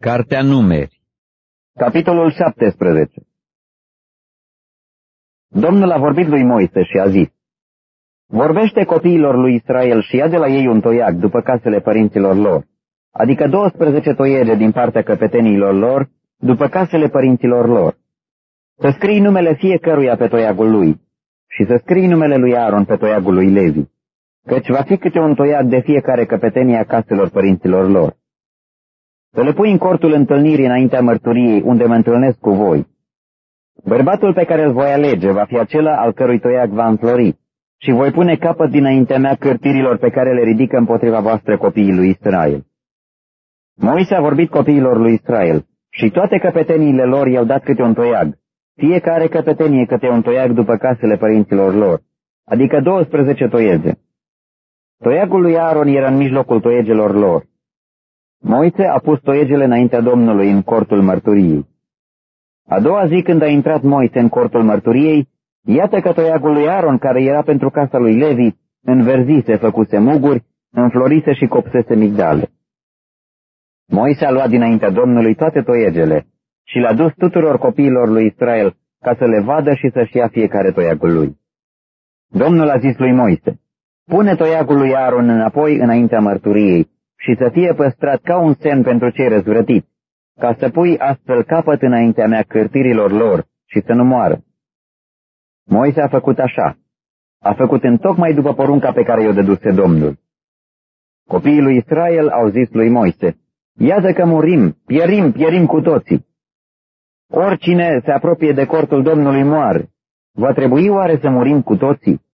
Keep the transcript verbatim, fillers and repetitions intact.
Cartea Numeri, capitolul șaptesprezece. Domnul a vorbit lui Moise și a zis: vorbește copiilor lui Israel și ia de la ei un toiag după casele părinților lor, adică douăsprezece toiege din partea căpeteniilor lor, după casele părinților lor. Să scrii numele fiecăruia pe toiagul lui și să scrii numele lui Aaron pe toiagul lui Levi, căci va fi câte un toiag de fiecare căpetenie a caselor părinților lor. Să le pui în cortul întâlnirii înaintea mărturiei, unde mă întâlnesc cu voi. Bărbatul pe care îl voi alege va fi acela al cărui toiag va înflori, și voi pune capăt dinaintea mea cârtirilor pe care le ridică împotriva voastră copiii lui Israel. Moise a vorbit copiilor lui Israel, și toate căpeteniile lor i-au dat câte un toiag, fiecare căpetenie câte un toiag după casele părinților lor, adică douăsprezece toiege. Toiagul lui Aaron era în mijlocul toiegelor lor. Moise a pus toiegele înaintea Domnului în cortul mărturiei. A doua zi, când a intrat Moise în cortul mărturiei, iată că toiagul lui Aaron, care era pentru casa lui Levi, înverzise, făcuse muguri, înflorise și copsese migdale. Moise a luat dinaintea Domnului toate toiegele și le-a dus tuturor copiilor lui Israel ca să le vadă și să-și ia fiecare toiagul lui. Domnul a zis lui Moise: pune toiagul lui Aaron înapoi înaintea mărturiei și să fie păstrat ca un semn pentru cei răzvrătiți, ca să pui astfel capăt înaintea mea cârtirilor lor și să nu moară. Moise a făcut așa. A făcut întocmai după porunca pe care i-o dăduse Domnul. Copiii lui Israel au zis lui Moise: iată că murim, pierim, pierim cu toții. Oricine se apropie de cortul Domnului moare. Va trebui oare să murim cu toții?